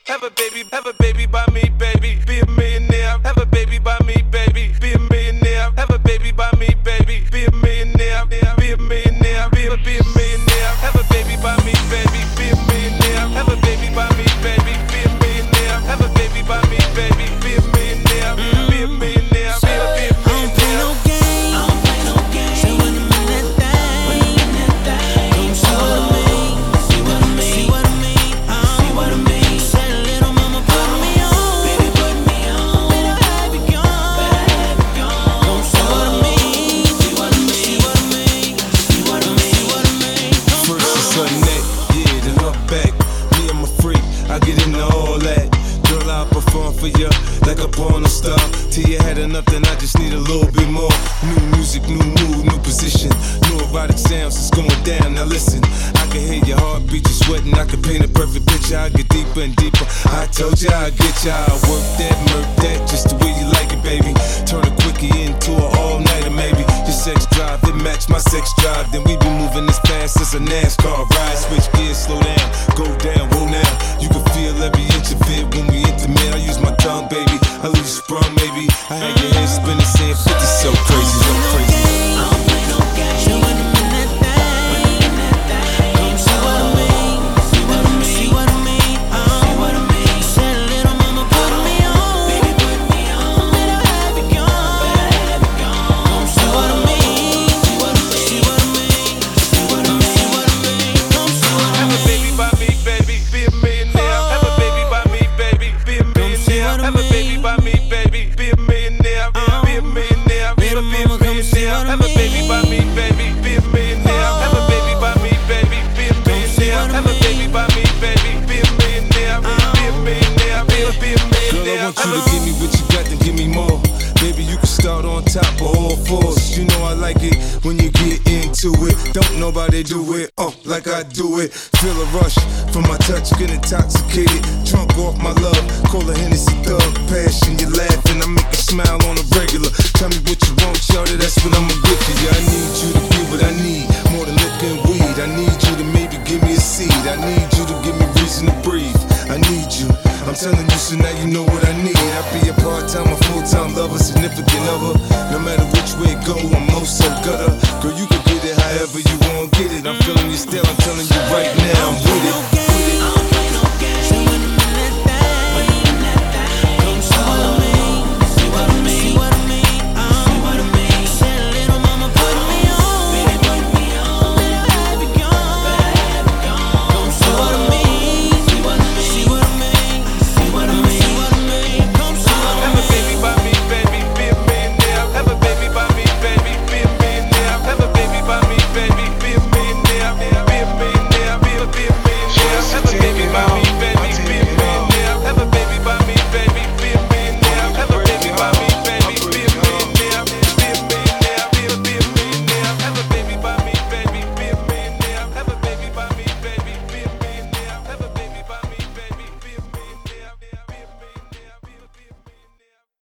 Have a baby by me, baby. Be a millionaire. Have a baby by me, baby. Be a millionaire. Have a baby by me, baby. Be a millionaire. Be a millionaire. Be a millionaire. Have a baby by me, baby. Be a millionaire. Have a baby by me, baby. Be a millionaire. Have a baby by me, baby. Be a millionaire. Be a millionaire. Be a millionaire. Like a porno star, till you had enough, then I just need a little bit more. New music, new mood, new position. New erotic sounds, it's going down. Now listen, I can hear your heartbeat, you're sweating. I can paint a perfect picture, I get deeper and deeper. I told you I'd get you, I work that, murk that, just the way you like it, baby. Turn a quickie into an all-nighter, maybe. Your sex drive, it match my sex drive. Then we be moving as fast as a NASCAR ride. Switch gears, slow down, go down, whoa now. You can feel every inch of it when we intimate. I use my tongue, baby. I leave you sprung, maybe. I had your head spinning, saying 50, so crazy, so crazy. I don't play no games. See what I mean? See what I mean? See what I mean? See what I mean? See what I mean? Said little mama, put me on. Baby, put me on. Better have it gone. Better have it gone. See what I mean? See what I mean? See what I mean? See what I mean? See what I mean? Have a baby by me, baby. Be a millionaire. Have a baby by me, baby. Be a millionaire. Have a baby by me, baby. Be a millionaire. Be a millionaire. Be a millionaire. Have a baby by me, baby. Be a millionaire. Have a baby by me, baby. Be a millionaire. Have a baby by me, baby. Be a millionaire. Be a millionaire. Be a millionaire. Girl, I want you to give me what you got, then give me more. Baby, you can start on top of all fours. You know I like it when you get into it. Don't nobody do it, like I do it. Feel a rush from my touch, get intoxicated. Drunk off my love, call a Hennessy thug. Passion, you laughing, I make you smile on a regular. Tell me what you want, shawty, that's what I'ma give to you. I need you to be what I need, more than liquor and weed. I need you to maybe give me a seed. I need you to give me reason to breathe. I need you, I'm telling you, so now you know what I need. I be a part-time or full-time lover, significant other. No matter which way it go, I'm most so gutter. Girl, you can get it however you want, get it. I'm feeling you still, I'm telling you right now, I'm with it.